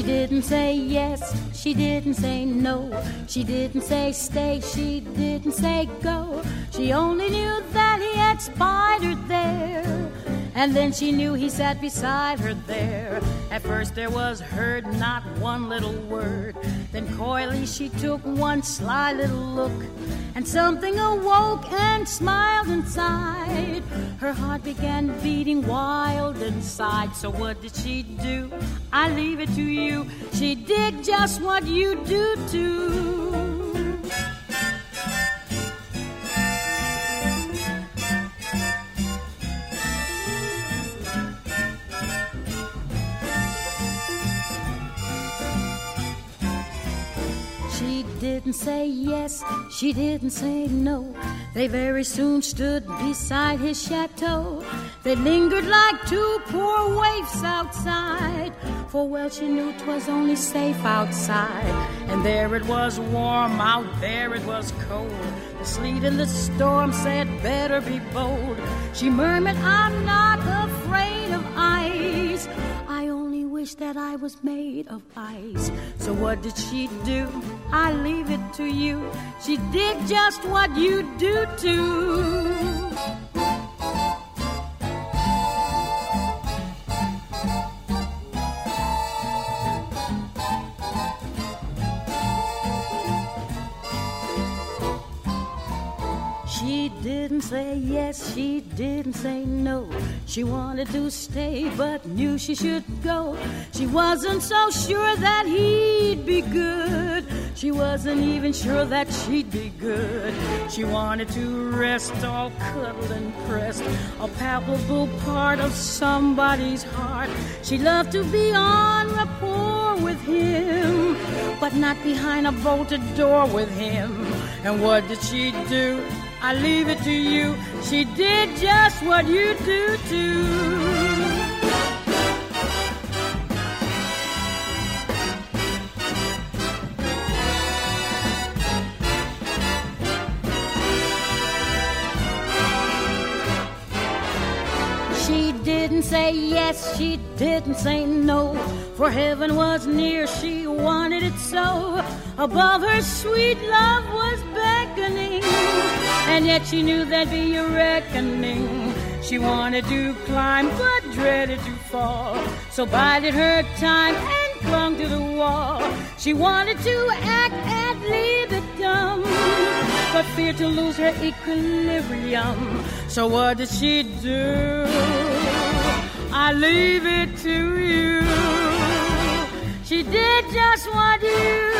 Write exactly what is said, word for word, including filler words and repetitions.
She didn't say yes, she didn't say no. She didn't say stay, she didn't say go. She only knew that he had spied her there. And then she knew he sat beside her there. At first there was heard not one little word. Then coyly she took one sly little look, and something awoke and smiled inside. Her heart began beating wild inside. So what did she do? I leave it to you. She did just what you do too. She didn't say yes, she didn't say no. They very soon stood beside his chateau. They lingered like two poor waifs outside, for well she knew 'twas only safe outside. And there it was warm, out there it was cold. The sleet and the storm said, better be bold. She murmured, I'm not afraid of ice. I only wish that I was made of ice. So what did she do? I leave it to you. She did just what you do too. She didn't say yes, she didn't say no. She wanted to stay but knew she should go. She wasn't so sure that he'd be good. She wasn't even sure that she'd be good. She wanted to rest all cuddled and pressed, a palpable part of somebody's heart. She loved to be on rapport with him, but not behind a bolted door with him. And what did she do? I leave it to you. She did just what you do too. She didn't say yes, she didn't say no, for heaven was near, she wanted it so. Above her sweet love was beckoning, and yet she knew there'd be a reckoning. She wanted to climb but dreaded to fall, so bided her time and clung to the wall. She wanted to act ad libitum, but feared to lose her equilibrium. So what did she do? I leave it to you. She did just what you